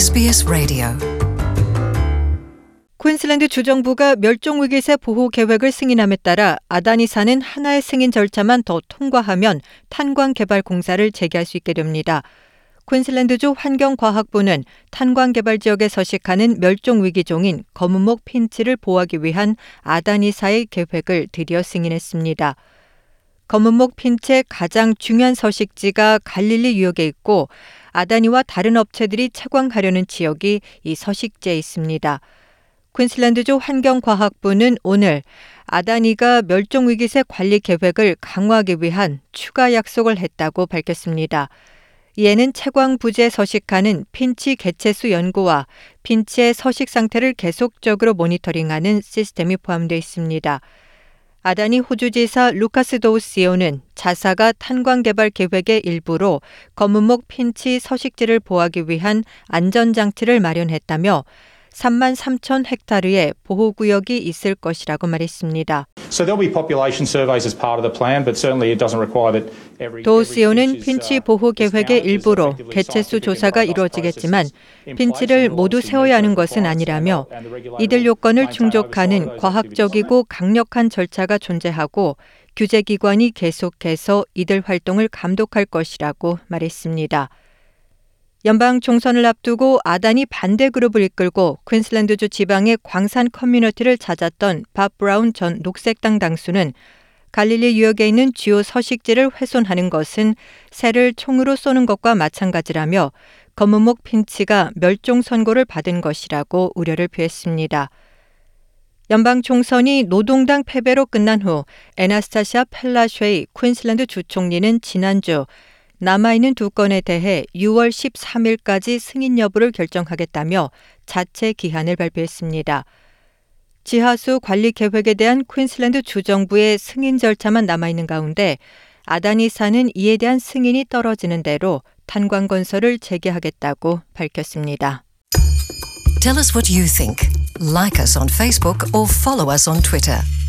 SBS 라디오. 퀸슬랜드 주정부가 멸종위기새 보호 계획을 승인함에 따라 아다니사는 하나의 승인 절차만 더 통과하면 탄광 개발 공사를 재개할 수 있게 됩니다. 퀸슬랜드주 환경과학부는 탄광 개발 지역에 서식하는 멸종위기종인 검은목 핀치를 보호하기 위한 아다니사의 계획을 드디어 승인했습니다. 검은목 핀치의 가장 중요한 서식지가 갈릴리 유역에 있고 아다니와 다른 업체들이 채광하려는 지역이 이 서식지에 있습니다. 퀸슬랜드주 환경과학부는 오늘 아다니가 멸종위기새 관리 계획을 강화하기 위한 추가 약속을 했다고 밝혔습니다. 이에는 채광 부지에 서식하는 핀치 개체수 연구와 핀치의 서식 상태를 계속적으로 모니터링하는 시스템이 포함되어 있습니다. 아다니 호주지사 루카스 도우시오는 자사가 탄광 개발 계획의 일부로 검은목 핀치 서식지를 보호하기 위한 안전장치를 마련했다며 3만 3천 헥타르의 보호구역이 있을 것이라고 말했습니다. 도우시오는 핀치 보호 계획의 일부로 개체수 조사가 이루어지겠지만 핀치를 모두 세워야 하는 것은 아니라며 이들 요건을 충족하는 과학적이고 강력한 절차가 존재하고 규제기관이 계속해서 이들 활동을 감독할 것이라고 말했습니다. 연방 총선을 앞두고 아다니 반대 그룹을 이끌고 퀸슬랜드주 지방의 광산 커뮤니티를 찾았던 밥 브라운 전 녹색당 당수는 갈릴리 유역에 있는 주요 서식지를 훼손하는 것은 새를 총으로 쏘는 것과 마찬가지라며 검은목 핀치가 멸종 선고를 받은 것이라고 우려를 표했습니다. 연방 총선이 노동당 패배로 끝난 후 에나스타시아 펠라쉐이 퀸슬랜드 주총리는 지난주 남아있는 두 건에 대해 6월 13일까지 승인 여부를 결정하겠다며 자체 기한을 발표했습니다. 지하수 관리 계획에 대한 퀸슬랜드 주정부의 승인 절차만 남아있는 가운데 아다니사는 이에 대한 승인이 떨어지는 대로 탄광 건설을 재개하겠다고 밝혔습니다. Tell us what you think. Like us on Facebook or follow us on Twitter.